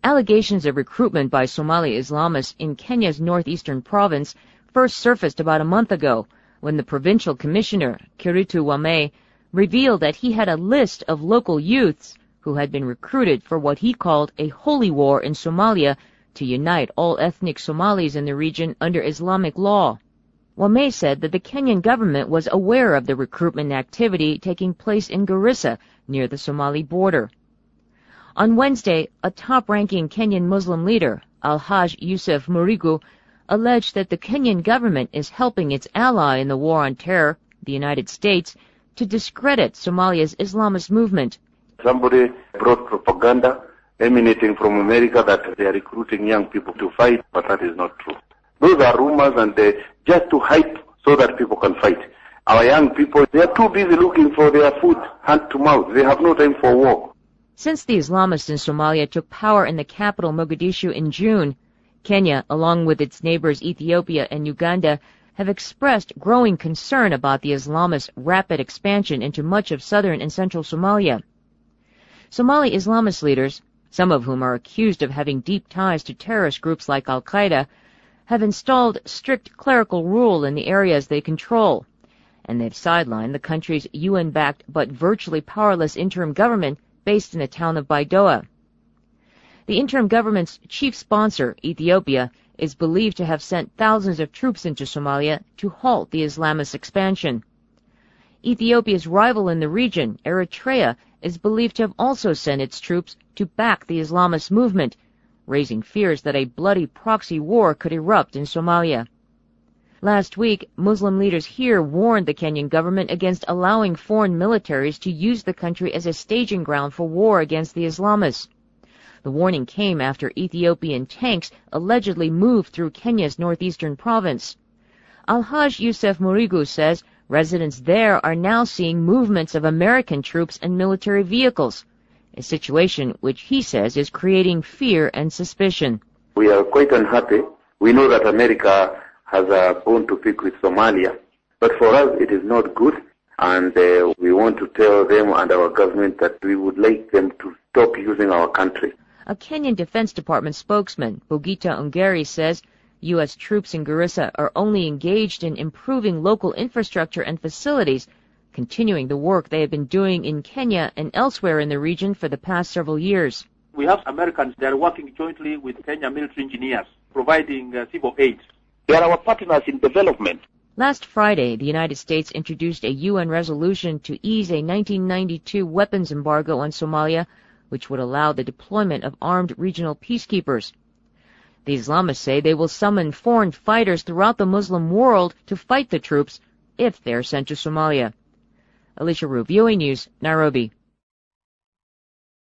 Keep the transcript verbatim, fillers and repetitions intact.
Allegations of recruitment by Somali Islamists in Kenya's northeastern province first surfaced about a month ago when the provincial commissioner, Kiritu Wame, revealed that he had a list of local youths who had been recruited for what he called a holy war in Somalia to unite all ethnic Somalis in the region under Islamic law. Wame said that the Kenyan government was aware of the recruitment activity taking place in Garissa, near the Somali border. On Wednesday, a top-ranking Kenyan Muslim leader, Al-Haj Yusuf Murigu, alleged that the Kenyan government is helping its ally in the war on terror, the United States, to discredit Somalia's Islamist movement. Somebody brought propaganda emanating from America that they are recruiting young people to fight, but that is not true. Those are rumors and they just to hype so that people can fight. Our young people, they are too busy looking for their food hand to mouth. They have no time for war. Since the Islamists in Somalia took power in the capital Mogadishu in June, Kenya, along with its neighbors Ethiopia and Uganda, have expressed growing concern about the Islamists' rapid expansion into much of southern and central Somalia. Somali Islamist leaders, some of whom are accused of having deep ties to terrorist groups like Al-Qaeda, have installed strict clerical rule in the areas they control, and they've sidelined the country's U N-backed but virtually powerless interim government based in the town of Baidoa. The interim government's chief sponsor, Ethiopia, is believed to have sent thousands of troops into Somalia to halt the Islamist expansion. Ethiopia's rival in the region, Eritrea, is believed to have also sent its troops to back the Islamist movement, raising fears that a bloody proxy war could erupt in Somalia. Last week, Muslim leaders here warned the Kenyan government against allowing foreign militaries to use the country as a staging ground for war against the Islamists. The warning came after Ethiopian tanks allegedly moved through Kenya's northeastern province. Al-Haj Yusuf Murigu says residents there are now seeing movements of American troops and military vehicles, a situation which he says is creating fear and suspicion. We are quite unhappy. We know that America has a bone to pick with Somalia, but for us it is not good, and uh, we want to tell them and our government that we would like them to stop using our country. A Kenyan Defense Department spokesman, Bugita Ongeri, says U S troops in Garissa are only engaged in improving local infrastructure and facilities, continuing the work they have been doing in Kenya and elsewhere in the region for the past several years. We have Americans that are working jointly with Kenya military engineers, providing uh, civil aid. They are our partners in development. Last Friday, the United States introduced a U N resolution to ease a nineteen ninety-two weapons embargo on Somalia, which would allow the deployment of armed regional peacekeepers. The Islamists say they will summon foreign fighters throughout the Muslim world to fight the troops if they are sent to Somalia. Alicia Rue, V O A News, Nairobi.